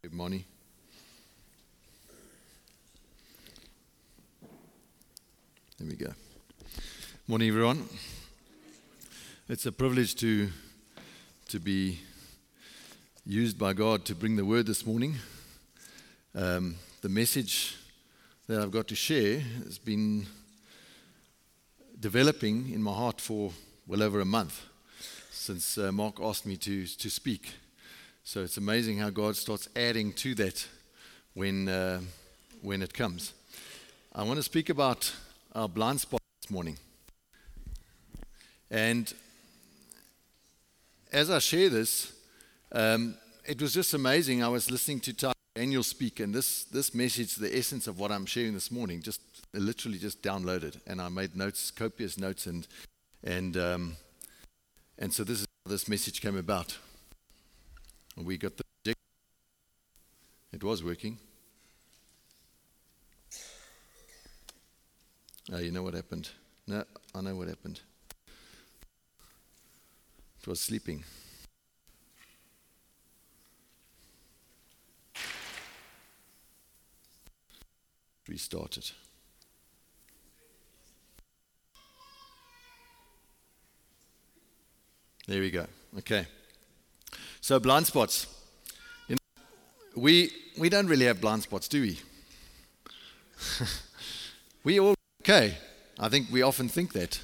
Good morning. There we go. Morning, everyone. It's a privilege to be used by God to bring the word this morning. The message that I've got to share has been developing in my heart for well over a month since Mark asked me to speak. So it's amazing how God starts adding to that when it comes. I want to speak about our blind spot this morning. And as I share this, it was just amazing. I was listening to Daniel speak, and this message, the essence of what I'm sharing this morning, just literally just downloaded. And I made notes, copious notes, and so this is how this message came about. We got the project. It was working. Oh, you know what happened? No, I know what happened. It was sleeping. Restart it. There we go. Okay. So blind spots. We don't really have blind spots, do we? We all okay. I think we often think that.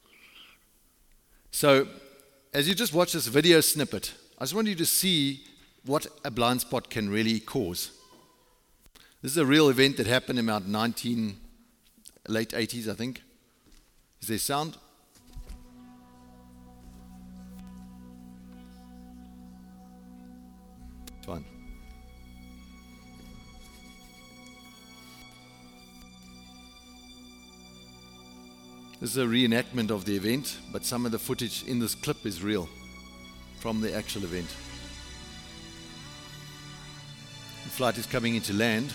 So as you just watch this video snippet, I just want you to see what a blind spot can really cause. This is a real event that happened in about late 80s, I think. Is there sound? Fine. This is a reenactment of the event, but some of the footage in this clip is real from the actual event. The flight is coming into land.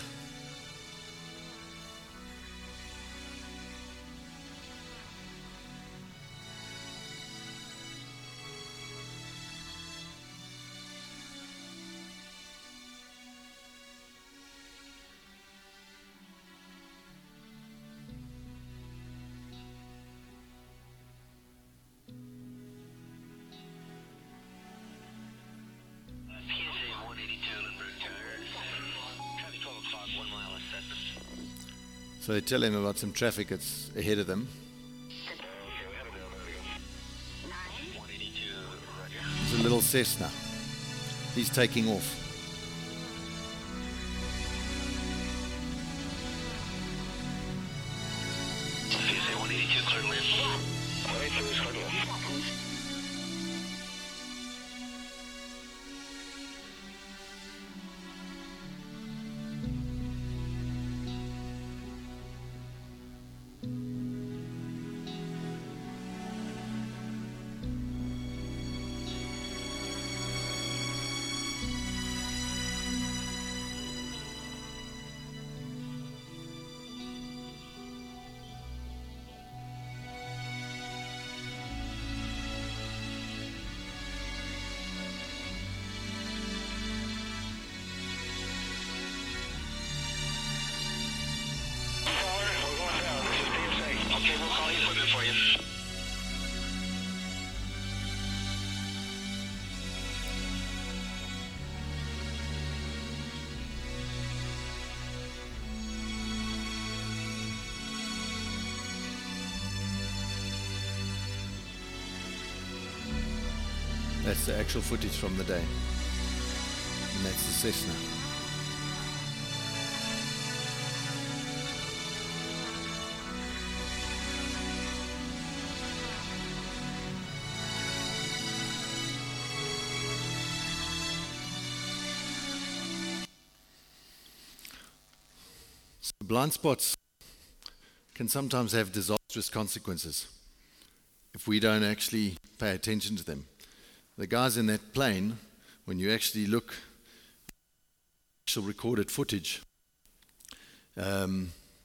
So they tell him about some traffic that's ahead of them. It's a little Cessna. He's taking off. That's the actual footage from the day. And that's the Cessna. So blind spots can sometimes have disastrous consequences if we don't actually pay attention to them. The guys in that plane, when you actually look at actual recorded footage, they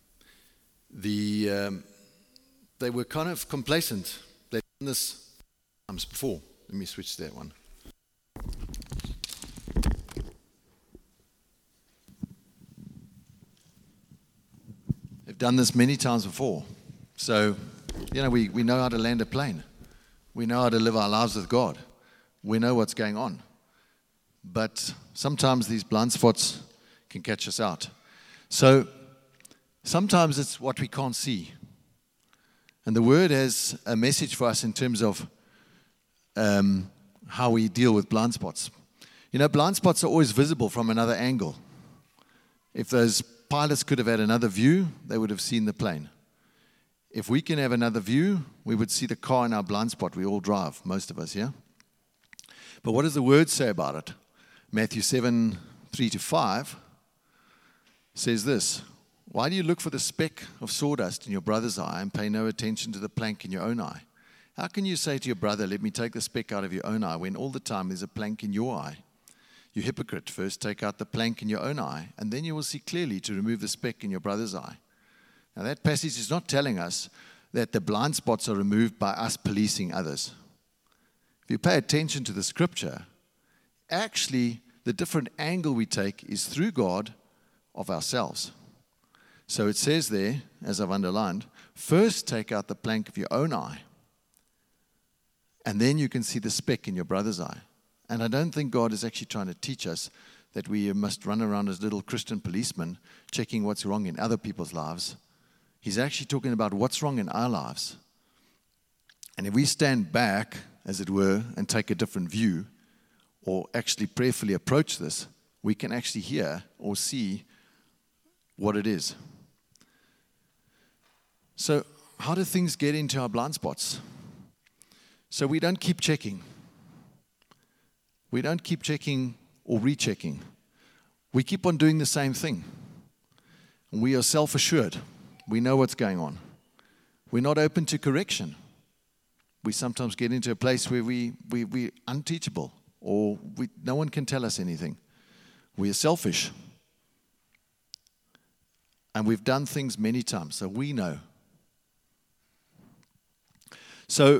were kind of complacent. They'd done this times before. Let me switch to that one. We've done this many times before. So, we know how to land a plane. We know how to live our lives with God. We know what's going on. But sometimes these blind spots can catch us out. So, sometimes it's what we can't see. And the Word has a message for us in terms of how we deal with blind spots. Blind spots are always visible from another angle. If those pilots could have had another view, they would have seen the plane. If we can have another view, we would see the car in our blind spot. We all drive, most of us, yeah? But what does the Word say about it? Matthew 7, 3-5 says this: "Why do you look for the speck of sawdust in your brother's eye and pay no attention to the plank in your own eye? How can you say to your brother, 'Let me take the speck out of your own eye,' when all the time there's a plank in your eye? You hypocrite, first take out the plank in your own eye, and then you will see clearly to remove the speck in your brother's eye." Now that passage is not telling us that the blind spots are removed by us policing others. If you pay attention to the scripture, actually the different angle we take is through God of ourselves. So it says there, as I've underlined, first take out the plank of your own eye, and then you can see the speck in your brother's eye. And I don't think God is actually trying to teach us that we must run around as little Christian policemen checking what's wrong in other people's lives. He's actually talking about what's wrong in our lives. And if we stand back, as it were, and take a different view, or actually prayerfully approach this, we can actually hear or see what it is. So, how do things get into our blind spots? So we don't keep checking. We don't keep checking or rechecking. We keep on doing the same thing. We are self-assured. We know what's going on. We're not open to correction. We sometimes get into a place where we're unteachable, or no one can tell us anything. We are selfish. And we've done things many times, so we know. So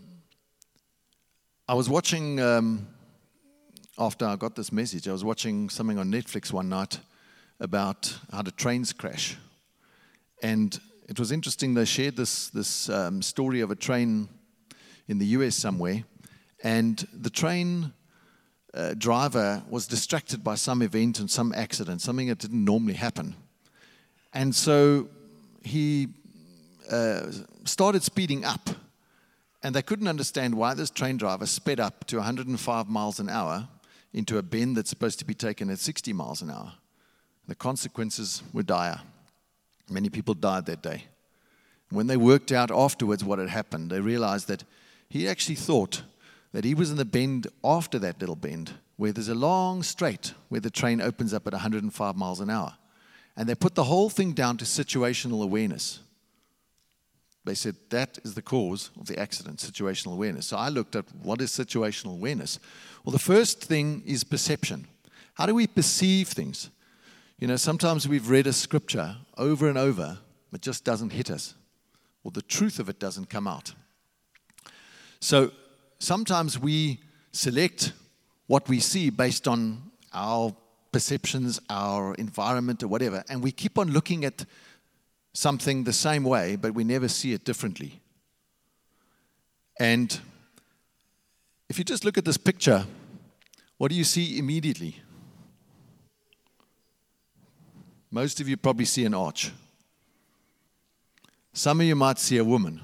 I was watching, after I got this message, I was watching something on Netflix one night about how the trains crash. And it was interesting, they shared this story of a train in the US somewhere, and the train driver was distracted by some event and some accident, something that didn't normally happen. And so he started speeding up, and they couldn't understand why this train driver sped up to 105 miles an hour into a bend that's supposed to be taken at 60 miles an hour. The consequences were dire. Many people died that day. When they worked out afterwards what had happened, they realized that he actually thought that he was in the bend after that little bend, where there's a long straight where the train opens up at 105 miles an hour. And they put the whole thing down to situational awareness. They said that is the cause of the accident, situational awareness. So I looked at what is situational awareness. Well, the first thing is perception. How do we perceive things? Sometimes we've read a scripture over and over, but it just doesn't hit us, or the truth of it doesn't come out. So sometimes we select what we see based on our perceptions, our environment, or whatever, and we keep on looking at something the same way, but we never see it differently. And if you just look at this picture, what do you see immediately? Most of you probably see an arch. Some of you might see a woman.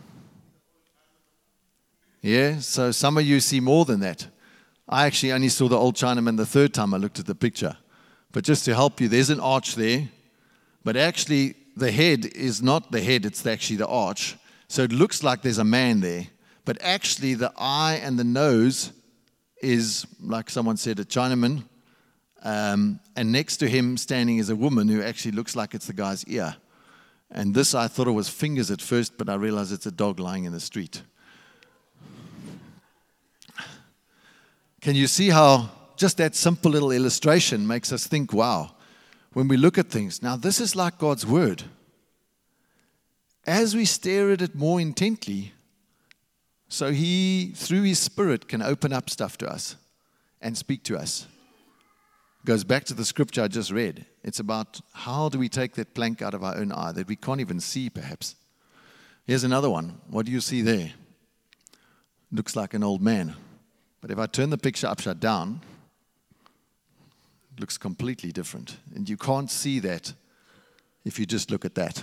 Yeah, so some of you see more than that. I actually only saw the old Chinaman the third time I looked at the picture. But just to help you, there's an arch there, but actually the head is not the head, it's actually the arch. So it looks like there's a man there, but actually the eye and the nose is, like someone said, a Chinaman, and next to him standing is a woman who actually looks like it's the guy's ear. And this, I thought it was fingers at first, but I realized it's a dog lying in the street. Can you see how just that simple little illustration makes us think, wow, when we look at things. Now, this is like God's word. As we stare at it more intently, so He, through His Spirit, can open up stuff to us and speak to us. Goes back to the scripture I just read. It's about how do we take that plank out of our own eye that we can't even see, perhaps. Here's another one. What do you see there? Looks like an old man. But if I turn the picture upside down, it looks completely different. And you can't see that if you just look at that.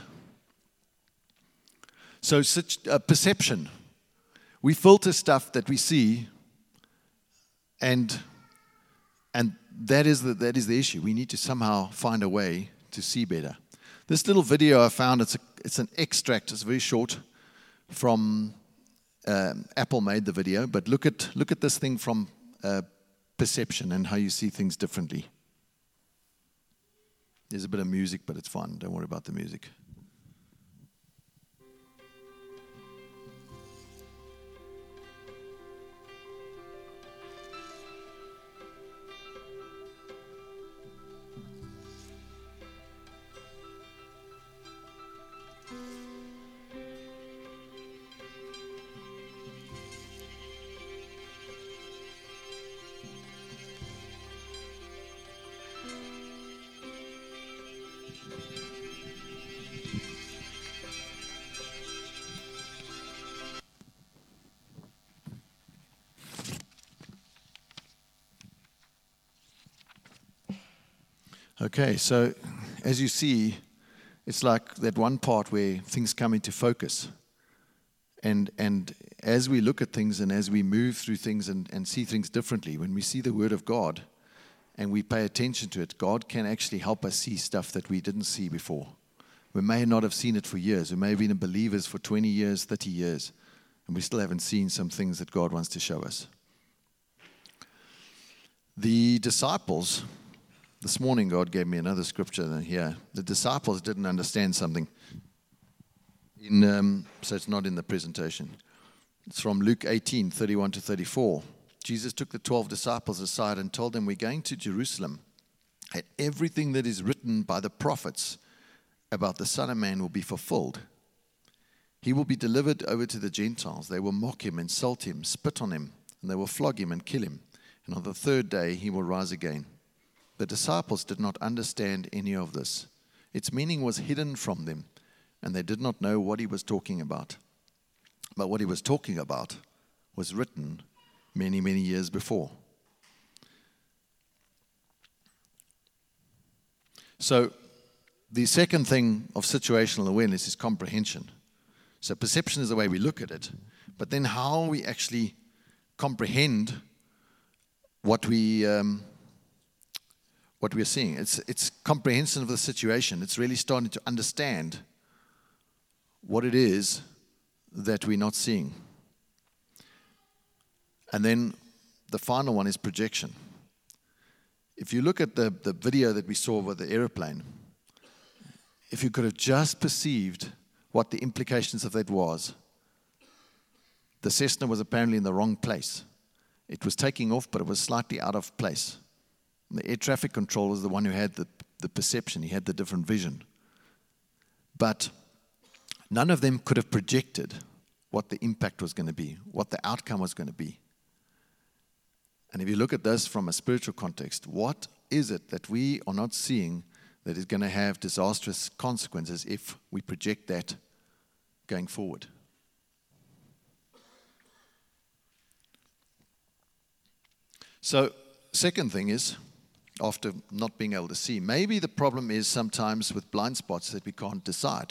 So perception. We filter stuff that we see, and that is the issue. We need to somehow find a way to see better. This little video I found, it's an extract. It's very short from Apple made the video, but look at this thing from perception and how you see things differently. There's a bit of music, but it's fine. Don't worry about the music. Okay, so as you see, it's like that one part where things come into focus. And as we look at things and as we move through things and see things differently, when we see the Word of God and we pay attention to it, God can actually help us see stuff that we didn't see before. We may not have seen it for years. We may have been believers for 20 years, 30 years, and we still haven't seen some things that God wants to show us. The disciples... This morning, God gave me another scripture here. The disciples didn't understand something. So it's not in the presentation. It's from Luke 18, 31 to 34. Jesus took the 12 disciples aside and told them, "We're going to Jerusalem, and everything that is written by the prophets about the Son of Man will be fulfilled. He will be delivered over to the Gentiles. They will mock him, insult him, spit on him, and they will flog him and kill him. And on the third day, he will rise again." The disciples did not understand any of this. Its meaning was hidden from them, and they did not know what he was talking about. But what he was talking about was written many, many years before. So the second thing of situational awareness is comprehension. So perception is the way we look at it, but then how we actually comprehend what we're seeing. It's comprehension of the situation. It's really starting to understand what it is that we're not seeing. And then the final one is projection. If you look at the video that we saw with the airplane, if you could have just perceived what the implications of that was, the Cessna was apparently in the wrong place. It was taking off, but it was slightly out of place. The air traffic controller was the one who had the perception. He had the different vision. But none of them could have projected what the impact was going to be, what the outcome was going to be. And if you look at this from a spiritual context, what is it that we are not seeing that is going to have disastrous consequences if we project that going forward? So, second thing is, after not being able to see, maybe the problem is sometimes with blind spots that we can't decide.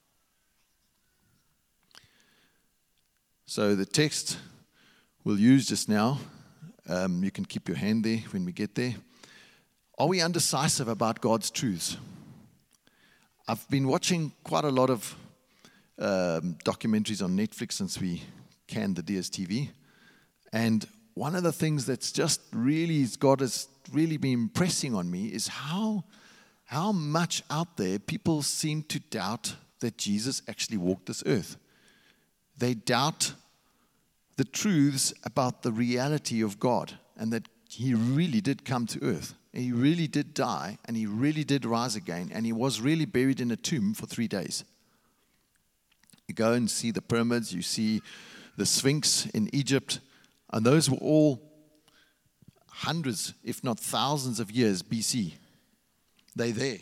So the text we'll use just now, you can keep your hand there when we get there. Are we undecisive about God's truths? I've been watching quite a lot of documentaries on Netflix since we canned the DSTV. And one of the things that's just really, God has really been impressing on me is how much out there people seem to doubt that Jesus actually walked this earth. They doubt the truths about the reality of God and that he really did come to earth. He really did die, and he really did rise again, and he was really buried in a tomb for 3 days. You go and see the pyramids, you see the Sphinx in Egypt, and those were all hundreds, if not thousands of years BC. They're there.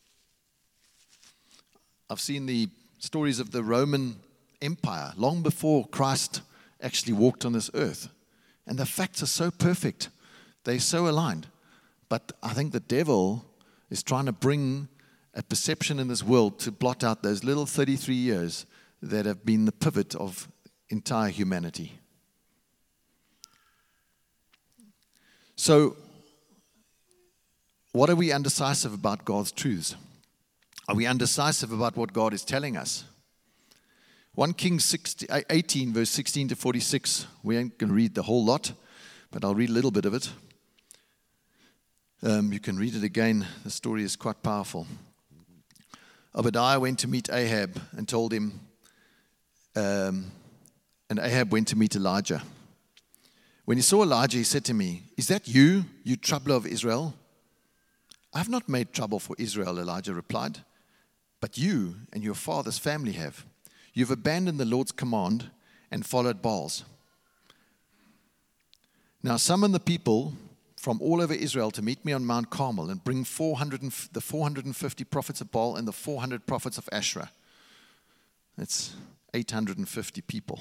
I've seen the stories of the Roman Empire long before Christ actually walked on this earth. And the facts are so perfect. They're so aligned. But I think the devil is trying to bring a perception in this world to blot out those little 33 years that have been the pivot of entire humanity. So, what are we undecisive about God's truths? Are we undecisive about what God is telling us? 1 Kings 18, verse 16 to 46. We ain't going to read the whole lot, but I'll read a little bit of it. You can read it again. The story is quite powerful. Obadiah went to meet Ahab and told him, and Ahab went to meet Elijah. When he saw Elijah, he said to me, "Is that you, you troubler of Israel?" "I have not made trouble for Israel," Elijah replied, "but you and your father's family have. You've abandoned the Lord's command and followed Baals. Now summon the people from all over Israel to meet me on Mount Carmel and bring the 450 prophets of Baal and the 400 prophets of Asherah." That's 850 people.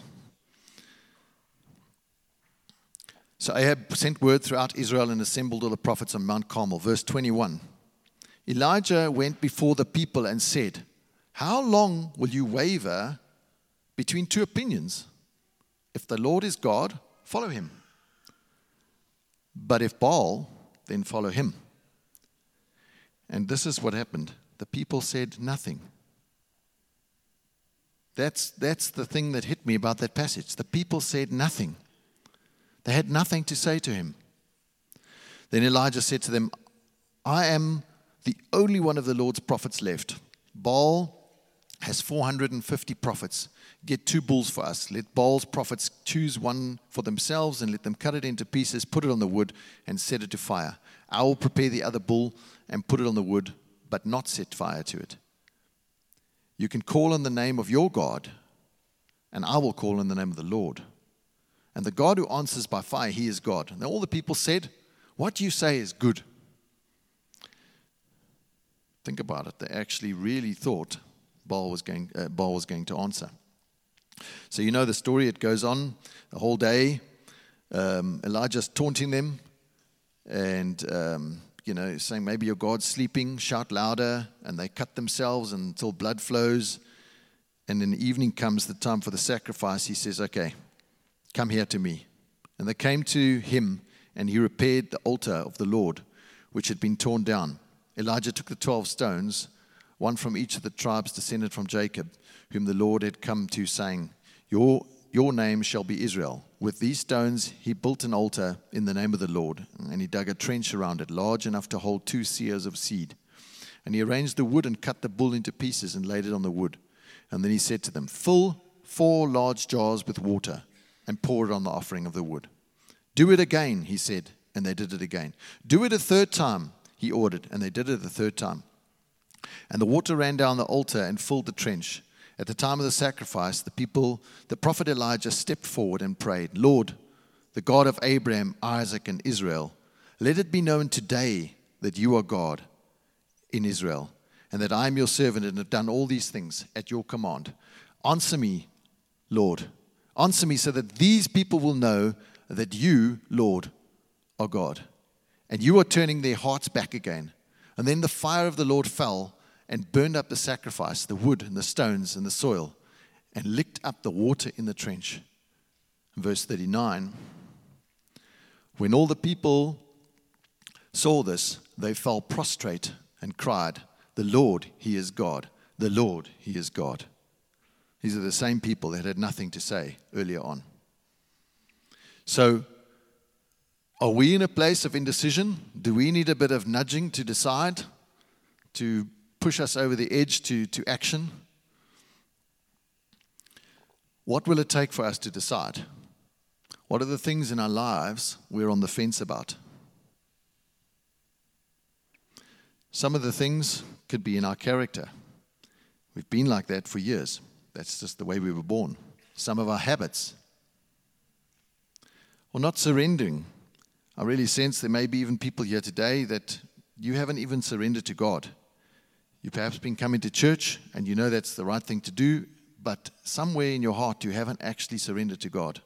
So Ahab sent word throughout Israel and assembled all the prophets on Mount Carmel. Verse 21. Elijah went before the people and said, "How long will you waver between two opinions? If the Lord is God, follow him. But if Baal, then follow him." And this is what happened. The people said nothing. That's the thing that hit me about that passage. The people said nothing. They had nothing to say to him. Then Elijah said to them, "I am the only one of the Lord's prophets left. Baal has 450 prophets. Get 2 bulls for us. Let Baal's prophets choose one for themselves and let them cut it into pieces, put it on the wood, and set it to fire. I will prepare the other bull and put it on the wood, but not set fire to it. You can call on the name of your God, and I will call on the name of the Lord. And the God who answers by fire, he is God." And all the people said, "What you say is good." Think about it. They actually really thought Baal was going to answer. So you know the story. It goes on the whole day. Elijah's taunting them and, saying, "Maybe your God's sleeping. Shout louder." And they cut themselves until blood flows. And in the evening comes the time for the sacrifice. He says, "Okay, come here to me." And they came to him, and he repaired the altar of the Lord, which had been torn down. Elijah took the 12 stones, one from each of the tribes descended from Jacob, whom the Lord had come to, saying, Your name shall be Israel. With these stones he built an altar in the name of the Lord, and he dug a trench around it, large enough to hold 2 seahs of seed. And he arranged the wood and cut the bull into pieces and laid it on the wood. And then he said to them, "Fill 4 large jars with water and pour it on the offering of the wood." "Do it again," he said, and they did it again. "Do it a 3rd time," he ordered, and they did it the 3rd time. And the water ran down the altar and filled the trench. At the time of the sacrifice, the prophet Elijah stepped forward and prayed, "Lord, the God of Abraham, Isaac, and Israel, let it be known today that you are God in Israel, and that I am your servant and have done all these things at your command. Answer me, Lord. Answer me so that these people will know that you, Lord, are God, and you are turning their hearts back again." And then the fire of the Lord fell and burned up the sacrifice, the wood and the stones and the soil, and licked up the water in the trench. Verse 39, when all the people saw this, they fell prostrate and cried, "The Lord, he is God. The Lord, he is God." These are the same people that had nothing to say earlier on. So, are we in a place of indecision? Do we need a bit of nudging to decide, to push us over the edge to action? What will it take for us to decide? What are the things in our lives we're on the fence about? Some of the things could be in our character. We've been like that for years. That's just the way we were born. Some of our habits. Or not surrendering I really sense there may be even people here today that you haven't even surrendered to God. You've perhaps been coming to church and you know that's the right thing to do, but somewhere in your heart you haven't actually surrendered to God.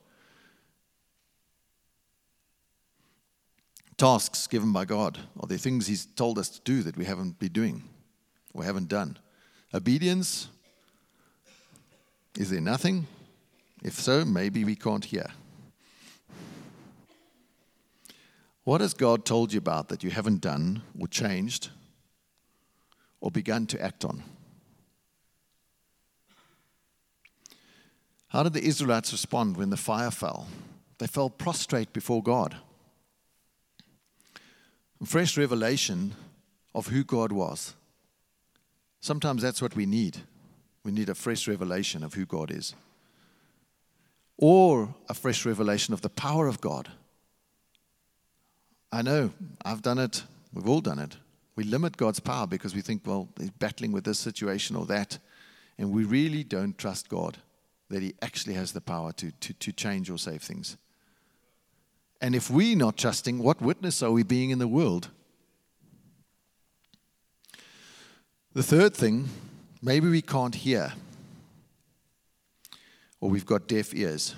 Tasks given by God, are there things He's told us to do that we haven't been doing or haven't done? Obedience, is there nothing? If so, maybe we can't hear. What has God told you about that you haven't done or changed or begun to act on? How did the Israelites respond when the fire fell? They fell prostrate before God. A fresh revelation of who God was. Sometimes that's what we need. We need a fresh revelation of who God is. Or a fresh revelation of the power of God. I know, I've done it, we've all done it. We limit God's power because we think, well, He's battling with this situation or that. And we really don't trust God that He actually has the power to change or save things. And if we're not trusting, what witness are we being in the world? The third thing, maybe we can't hear. Or we've got deaf ears.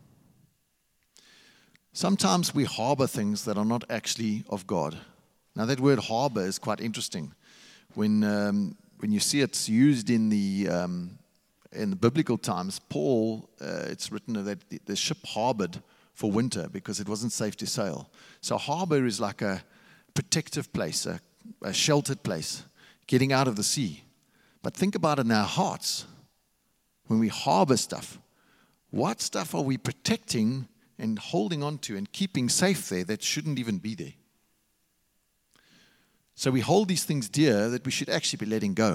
Sometimes we harbor things that are not actually of God. Now that word harbor is quite interesting. When you see it's used in the biblical times, Paul, it's written that the ship harbored for winter because it wasn't safe to sail. So harbor is like a protective place, a sheltered place, getting out of the sea. But think about it in our hearts. When we harbor stuff, what stuff are we protecting and holding on to and keeping safe there that shouldn't even be there? So we hold these things dear that we should actually be letting go.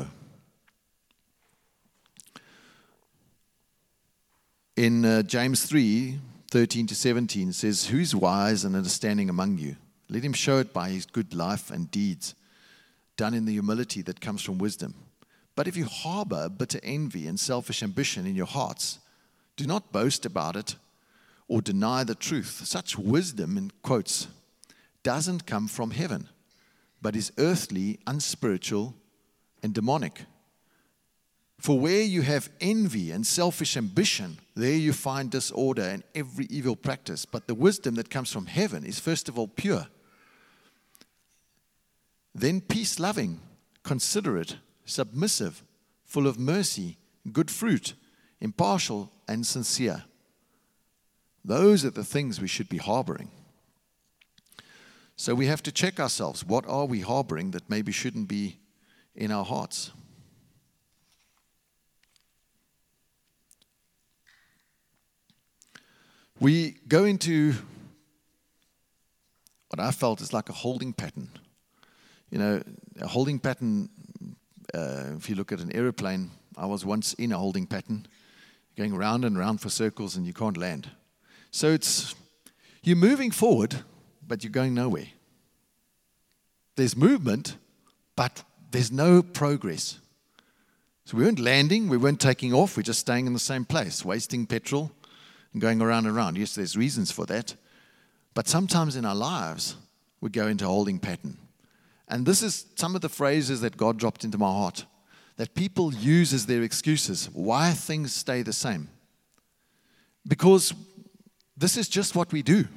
In James 3:13-17, it says, "Who's wise and understanding among you? Let him show it by his good life and deeds, done in the humility that comes from wisdom. But if you harbor bitter envy and selfish ambition in your hearts, do not boast about it or deny the truth. Such wisdom," in quotes, "doesn't come from heaven, but is earthly, unspiritual, and demonic. For where you have envy and selfish ambition, there you find disorder and every evil practice. But the wisdom that comes from heaven is first of all pure, then peace-loving, considerate, submissive, full of mercy, good fruit, impartial, and sincere." Those are the things we should be harboring. So we have to check ourselves. What are we harboring that maybe shouldn't be in our hearts? We go into what I felt is like a holding pattern. You know, a holding pattern, if you look at an aeroplane, I was once in a holding pattern, going round and round for circles and you can't land. So you're moving forward, but you're going nowhere. There's movement, but there's no progress. So we weren't landing, we weren't taking off, we're just staying in the same place, wasting petrol and going around and around. Yes, there's reasons for that. But sometimes in our lives, we go into a holding pattern. And this is some of the phrases that God dropped into my heart, that people use as their excuses, why things stay the same. Because this is just what we do.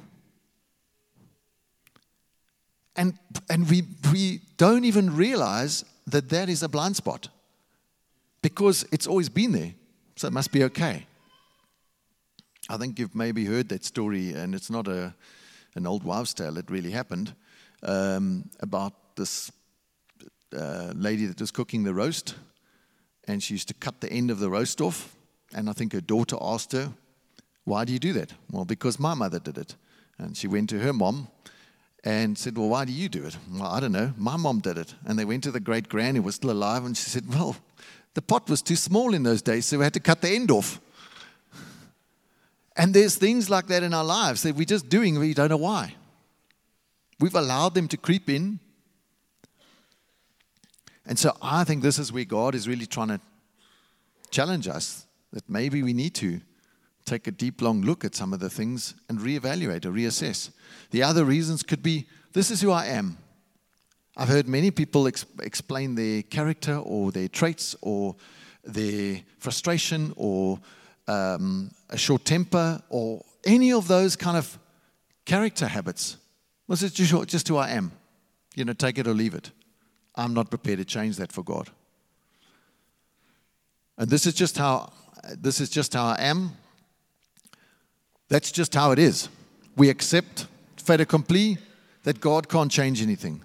And we don't even realize that that is a blind spot. Because it's always been there. So it must be okay. I think you've maybe heard that story, and it's not an old wives' tale, it really happened, about this lady that was cooking the roast, and she used to cut the end of the roast off, and I think her daughter asked her, "Why do you do that?" "Well, because my mother did it." And she went to her mom and said, "Well, why do you do it?" "Well, I don't know. My mom did it." And they went to the great-grand who was still alive, and she said, "Well, the pot was too small in those days, so we had to cut the end off." And there's things like that in our lives that we're just doing, we don't know why. We've allowed them to creep in. And so I think this is where God is really trying to challenge us, that maybe we need to take a deep, long look at some of the things and reevaluate or reassess. The other reasons could be, this is who I am. I've heard many people explain their character or their traits or their frustration or a short temper or any of those kind of character habits. This is just who I am. Take it or leave it. I'm not prepared to change that for God. And this is just how I am. That's just how it is. We accept fait accompli that God can't change anything.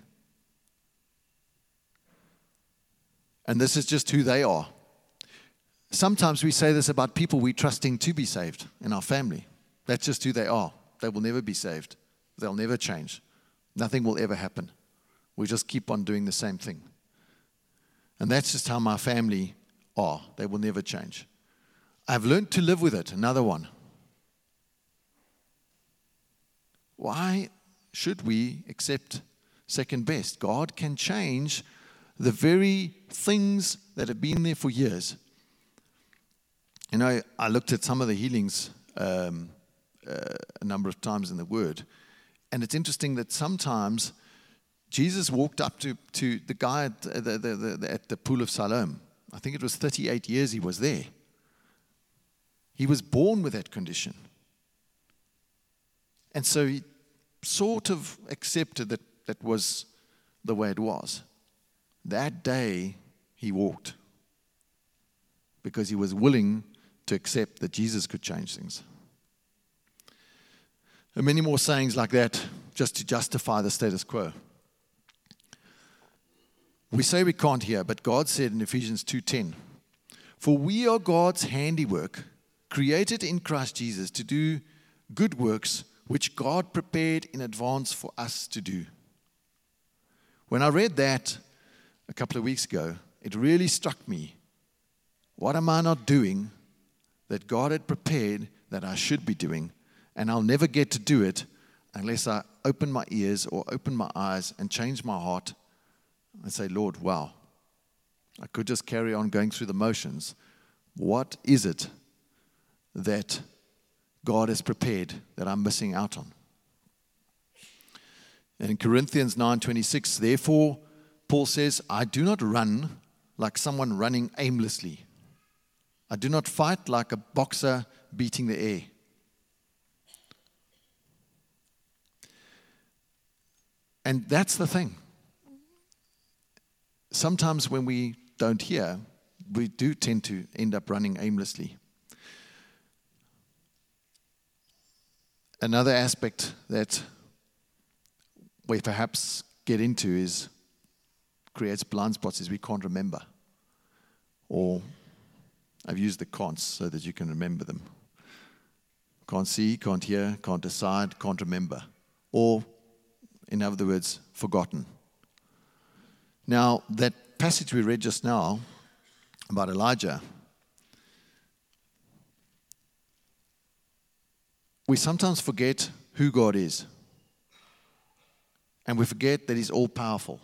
And this is just who they are. Sometimes we say this about people we're trusting to be saved in our family. That's just who they are. They will never be saved. They'll never change. Nothing will ever happen. We just keep on doing the same thing. And that's just how my family are. They will never change. I've learned to live with it. Another one. Why should we accept second best? God can change the very things that have been there for years. I looked at some of the healings a number of times in the Word, and it's interesting that sometimes Jesus walked up to the guy at the pool of Siloam. I think it was 38 years he was there. He was born with that condition. And so he sort of accepted that was the way it was. That day, he walked because he was willing to accept that Jesus could change things. There are many more sayings like that just to justify the status quo. We say we can't hear, but God said in Ephesians 2:10, "For we are God's handiwork, created in Christ Jesus to do good works which God prepared in advance for us to do." When I read that a couple of weeks ago, it really struck me. What am I not doing that God had prepared that I should be doing? And I'll never get to do it unless I open my ears or open my eyes and change my heart and say, Lord, wow, I could just carry on going through the motions. What is it that God has prepared that I'm missing out on? And in Corinthians 9:26, therefore, Paul says, I do not run like someone running aimlessly. I do not fight like a boxer beating the air. And that's the thing. Sometimes when we don't hear, we do tend to end up running aimlessly. Another aspect that we perhaps get into creates blind spots is we can't remember. Or I've used the can'ts so that you can remember them. Can't see, can't hear, can't decide, can't remember. Or, in other words, forgotten. Now, that passage we read just now about Elijah, we sometimes forget who God is. And we forget that He's all-powerful.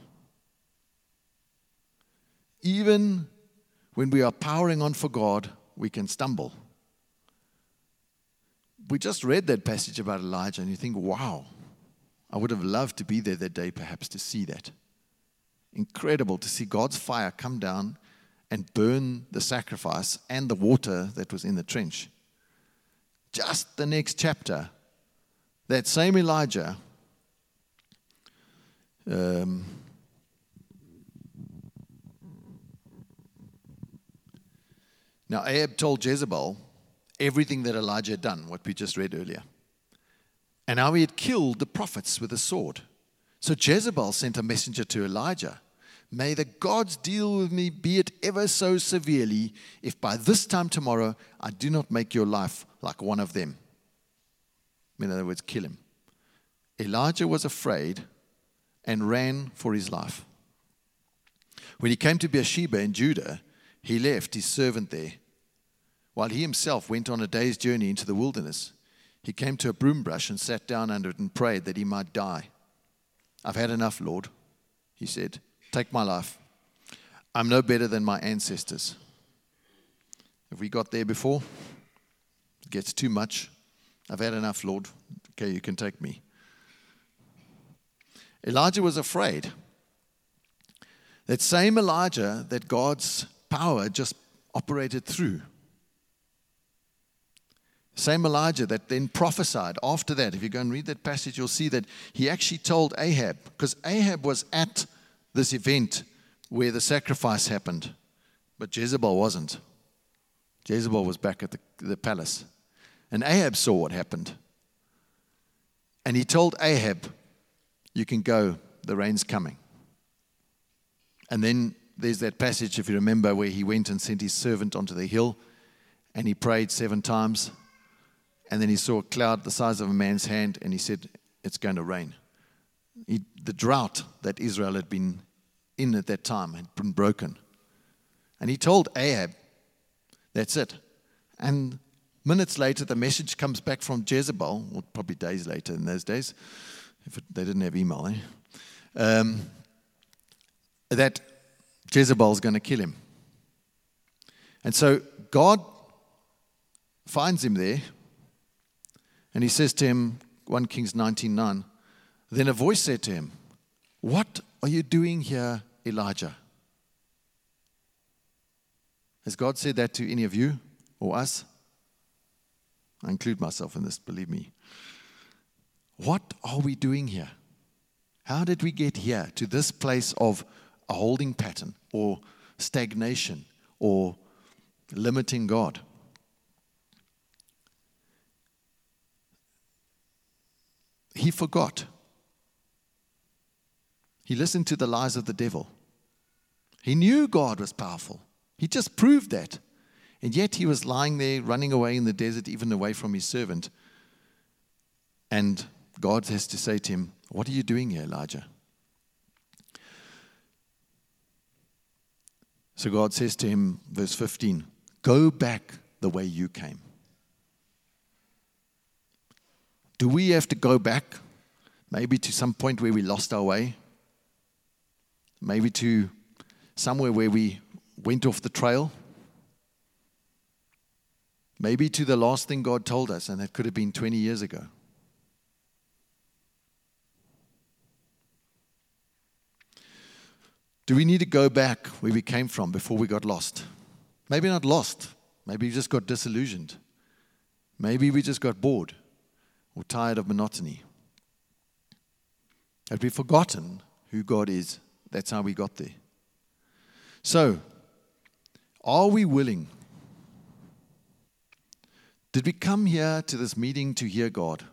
Even when we are powering on for God, we can stumble. We just read that passage about Elijah and you think, wow, I would have loved to be there that day perhaps to see that. Incredible to see God's fire come down and burn the sacrifice and the water that was in the trench. Just the next chapter, that same Elijah now, Ahab told Jezebel everything that Elijah had done, what we just read earlier, and how he had killed the prophets with a sword. So Jezebel sent a messenger to Elijah. May the gods deal with me, be it ever so severely, if by this time tomorrow I do not make your life like one of them. In other words, kill him. Elijah was afraid and ran for his life. When he came to Beersheba in Judah, he left his servant there, while he himself went on a day's journey into the wilderness. He came to a broom bush and sat down under it and prayed that he might die. I've had enough, Lord, he said. Take my life. I'm no better than my ancestors. Have we got there before? gets too much. I've had enough, Lord. Okay, you can take me. Elijah was afraid. That same Elijah that God's power just operated through. Same Elijah that then prophesied after that. If you go and read that passage, you'll see that he actually told Ahab, because Ahab was at this event where the sacrifice happened, but Jezebel wasn't. Jezebel was back at the palace. And Ahab saw what happened. And he told Ahab, you can go, the rain's coming. And then there's that passage, if you remember, where he went and sent his servant onto the hill and he prayed 7 times. And then he saw a cloud the size of a man's hand and he said, it's going to rain. The drought that Israel had been in at that time had been broken. And he told Ahab, that's it. And minutes later, the message comes back from Jezebel, or probably days later in those days, they didn't have email, that Jezebel's going to kill him. And so God finds him there, and he says to him, 1 Kings 19:9, then a voice said to him, what are you doing here, Elijah? Has God said that to any of you or us? I include myself in this, believe me. What are we doing here? How did we get here to this place of a holding pattern or stagnation or limiting God? He forgot. He listened to the lies of the devil. He knew God was powerful. He just proved that. And yet he was lying there, running away in the desert, even away from his servant. And God has to say to him, what are you doing here, Elijah? So God says to him, verse 15, go back the way you came. Do we have to go back? Maybe to some point where we lost our way? Maybe to somewhere where we went off the trail? Maybe to the last thing God told us, and that could have been 20 years ago. Do we need to go back where we came from before we got lost? Maybe not lost. Maybe we just got disillusioned. Maybe we just got bored or tired of monotony. Had we forgotten who God is? That's how we got there. So, are we willing? Did we come here to this meeting to hear God?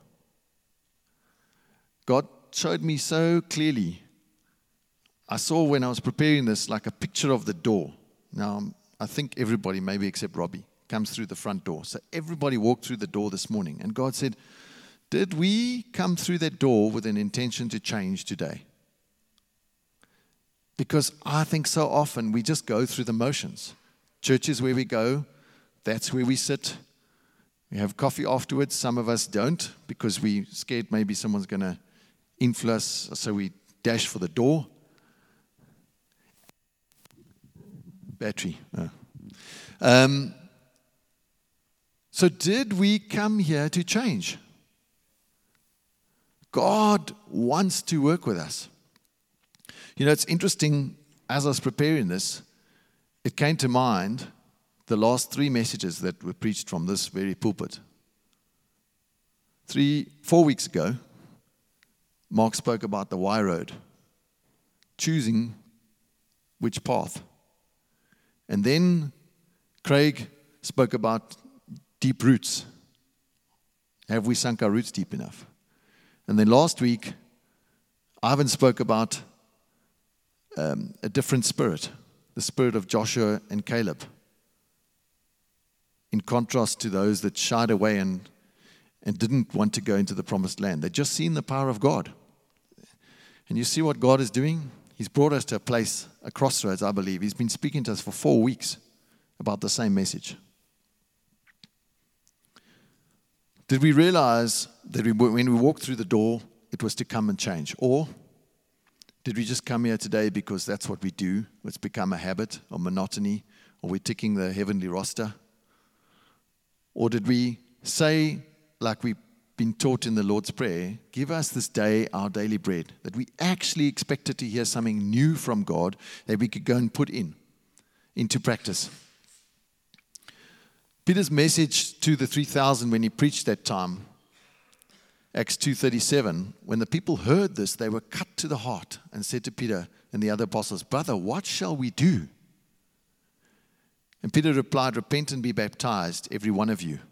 God showed me so clearly. I saw when I was preparing this like a picture of the door. Now, I think everybody, maybe except Robbie, comes through the front door. So everybody walked through the door this morning. And God said, did we come through that door with an intention to change today? Because I think so often we just go through the motions. Church is where we go. That's where we sit. We have coffee afterwards. Some of us don't because we're scared maybe someone's going to influence us. So we dash for the door. Battery. Oh. So did we come here to change? God wants to work with us. You know, it's interesting, as I was preparing this, it came to mind the last 3 messages that were preached from this very pulpit. 4 weeks ago, Mark spoke about the Y road, choosing which path. And then Craig spoke about deep roots. Have we sunk our roots deep enough? And then last week, Ivan spoke about a different spirit, the spirit of Joshua and Caleb, in contrast to those that shied away and didn't want to go into the promised land. They'd just seen the power of God. And you see what God is doing? He's brought us to a place, a crossroads, I believe. He's been speaking to us for 4 weeks about the same message. Did we realize that when we walked through the door, it was to come and change? Or did we just come here today because that's what we do? It's become a habit or monotony, or we're ticking the heavenly roster? Or did we say, like we've been taught in the Lord's Prayer, give us this day our daily bread, that we actually expected to hear something new from God that we could go and put into practice. Peter's message to the 3,000 when he preached that time, Acts 2:37, when the people heard this, they were cut to the heart and said to Peter and the other apostles, "Brother, what shall we do?" And Peter replied, "Repent and be baptized, every one of you,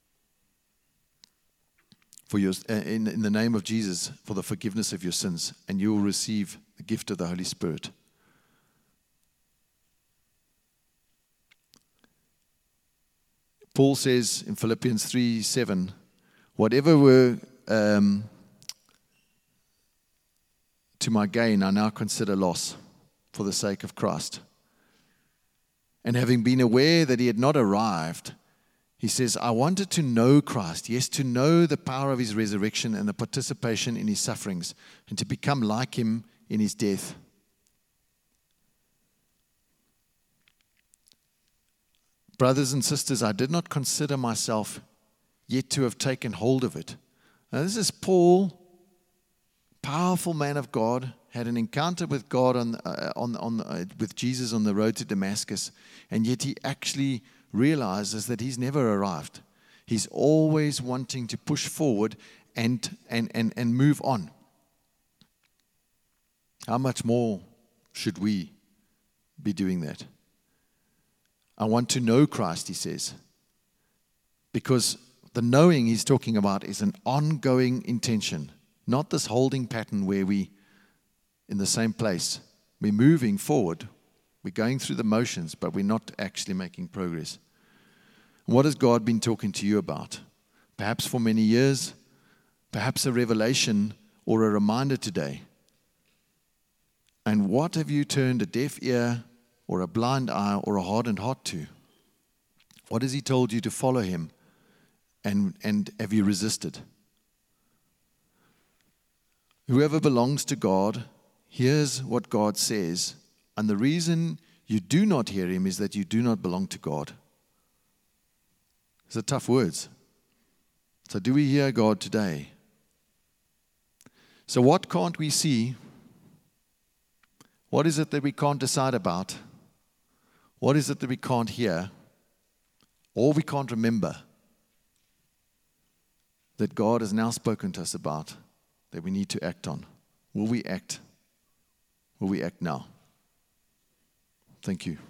for in the name of Jesus, for the forgiveness of your sins, and you will receive the gift of the Holy Spirit." Paul says in Philippians 3:7, "Whatever were to my gain, I now consider loss for the sake of Christ." And having been aware that he had not arrived, he says, "I wanted to know Christ, yes, to know the power of his resurrection and the participation in his sufferings, and to become like him in his death." Brothers and sisters, I did not consider myself yet to have taken hold of it. Now, this is Paul, powerful man of God, had an encounter with God with Jesus on the road to Damascus, and yet he actually realizes that he's never arrived. He's always wanting to push forward and move on. How much more should we be doing that? I want to know Christ, he says, because the knowing he's talking about is an ongoing intention, not this holding pattern where we, in the same place, we're moving forward, we're going through the motions, but we're not actually making progress. What has God been talking to you about? Perhaps for many years, perhaps a revelation or a reminder today. And what have you turned a deaf ear or a blind eye or a hardened heart to? What has he told you to follow him? And have you resisted? Whoever belongs to God hears what God says, and the reason you do not hear him is that you do not belong to God. These are tough words. So do we hear God today? So what can't we see? What is it that we can't decide about? What is it that we can't hear? Or we can't remember that God has now spoken to us about, that we need to act on? Will we act? Will we act now? Thank you.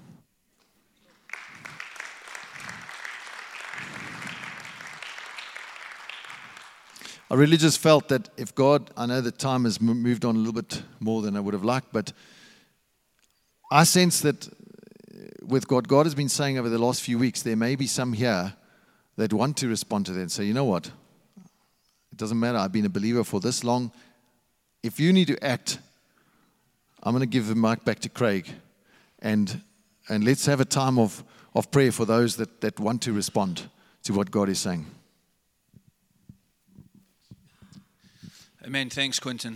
I really just felt that if God, I know that time has moved on a little bit more than I would have liked, but I sense that with what God has been saying over the last few weeks, there may be some here that want to respond to that and say, you know what? It doesn't matter. I've been a believer for this long. If you need to act, I'm going to give the mic back to Craig, and let's have a time of prayer for those that want to respond to what God is saying. Amen. Thanks, Quentin.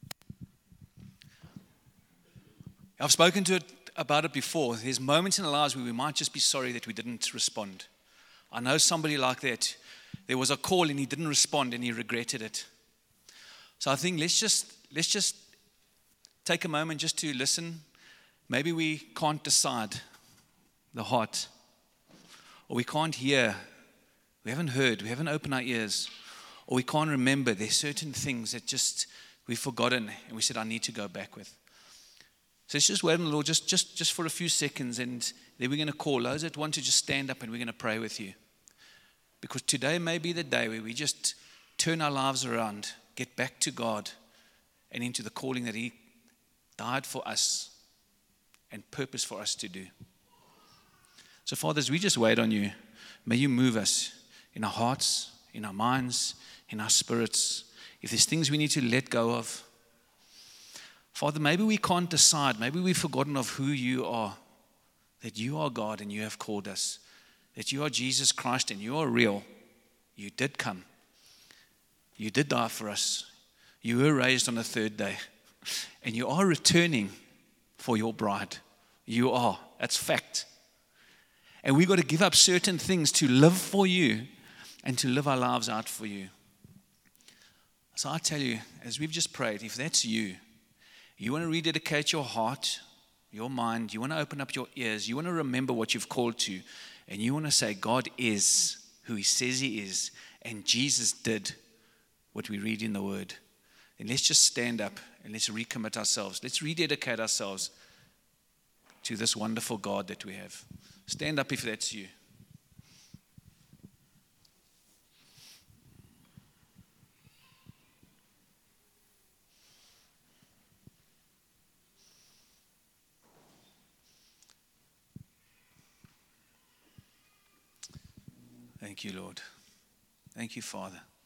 I've spoken about it before. There's moments in our lives where we might just be sorry that we didn't respond. I know somebody like that. There was a call and he didn't respond and he regretted it. So I think let's just take a moment just to listen. Maybe we can't decide the heart, or we can't hear. We haven't heard. We haven't opened our ears. Or we can't remember. There's certain things that just we've forgotten and we said, I need to go back with. So let's just wait on the Lord just for a few seconds, and then we're going to call those that want to just stand up and we're going to pray with you. Because today may be the day where we just turn our lives around, get back to God and into the calling that He died for us and purpose for us to do. So Father, as we just wait on you, may you move us in our hearts, in our minds, in our spirits. If there's things we need to let go of, Father, maybe we can't decide. Maybe we've forgotten of who you are, that you are God and you have called us, that you are Jesus Christ and you are real. You did come. You did die for us. You were raised on the third day, and you are returning for your bride. You are. That's fact. And we've got to give up certain things to live for you and to live our lives out for you. So I tell you, as we've just prayed, if that's you, you want to rededicate your heart, your mind, you want to open up your ears, you want to remember what you've called to, and you want to say, God is who He says He is, and Jesus did what we read in the Word, then let's just stand up and let's recommit ourselves. Let's rededicate ourselves to this wonderful God that we have. Stand up if that's you. Thank you, Lord. Thank you, Father.